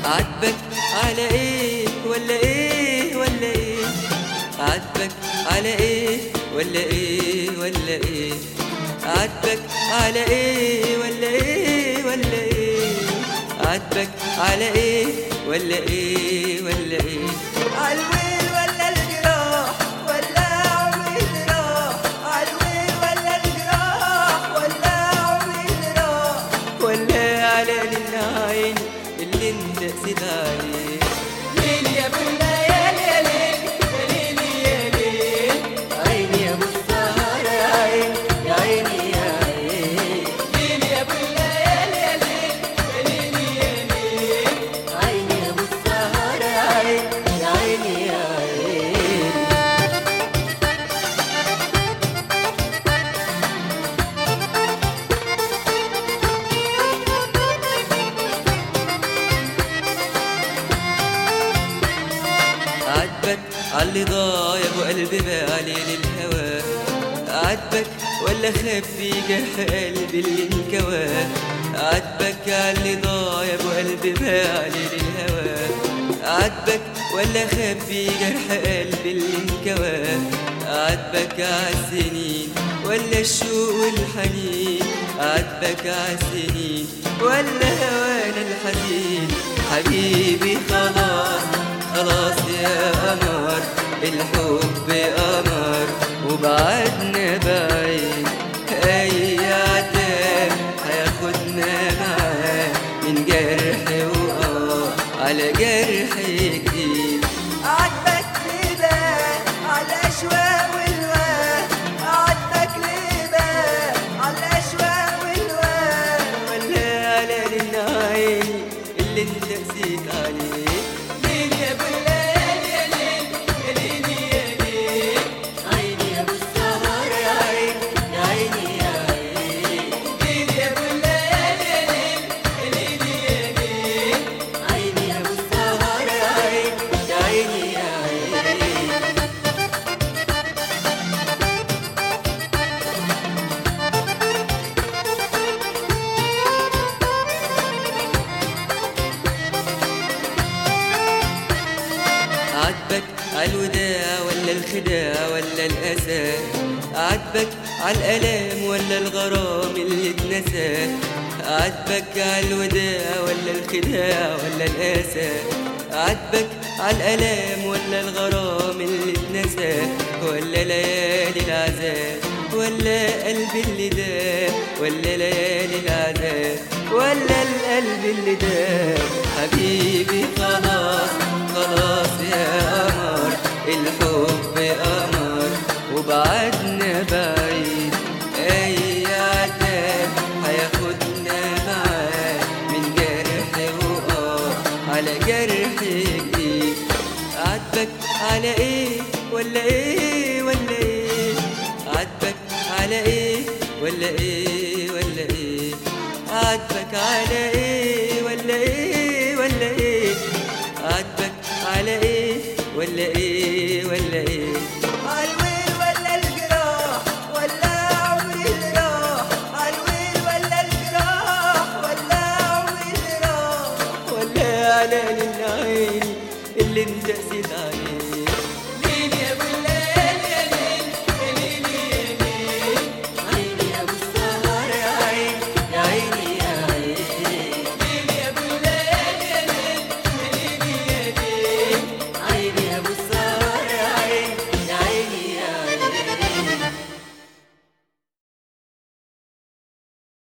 عاتبك على ايه ولا ايه ولا ايه؟ عاتبك على ايه ولا ايه ولا ايه؟ عاتبك على ايه ولا ايه ولا ايه؟ عاتبك على ايه ولا ايه ولا ايه؟ عالويل ولا الجراح ولا عمري جراح؟ عالويل ولا الجراح ولا عمري جراح؟ ولا على العين اللي انت قسيت عليه؟ ليل يا ابو الليالي يا ليل يا ليل يا ليل، عيني يا ابو السهر يا عين يا عيني يا عين. ليل يا ابو الليالي يا ليل يا ليل يا ليل، عيني يا ابو السهر يا عين يا عيني يا عين. عاتبك عاللي ضايع وقلبي بالي للهوى؟ عاتبك ولا خبي جرح قلبي اللي انكوى؟ عاتبك عاللي ضايع وقلبي بالي للهوى؟ عاتبك ولا خبي جرح قلبي اللي انكوى؟ عاتبك عالسنين ولا الشوق والحنين؟ عاتبك عالسنين ولا هوانا الحزين؟ حبيبي خلاص خلاص يا قمر، الحب قمر وبعدنا بعيد. أي عتاب هياخدنا معاه من جرح على جرح جديد. عاتبك ليه بقى على الأشواق والواد؟ عاتبك ليه بقى على الأشواق والواد؟ ولا على العين اللي انت قسيت عليه؟ ليل يا ابو الليالي يا ليل يا ليل يا ليل، عيني يا ابو السهر يا عين يا عيني يا عين. ليل يا ابو الليالي يا ليل يا ليل يا ليل، عيني يا ابو السهر يا عين يا عيني يا عين. عاتبك عالوداع ولا الخداع ولا الأسى؟ عاتبك عالألام ولا الغرام اللي اتنسى؟ عاتبك عالوداع ولا الخداع ولا الأسى؟ عاتبك عالألام ولا الغرام اللي اتنسى؟ ولا ليالي العذاب ولا قلبي اللي داب؟ ولا ليالي العذاب ولا القلب اللي داب؟ حبيبي خلاص خلاص يا قمر، الحب قمر وبعدنا بعيد. أي عتاب هياخدنا معاه من جرح على جرح جديد. عاتبك على ايه ولا ايه ولا ايه؟ عاتبك على ايه ولا ايه ولا ايه؟ عاتبك على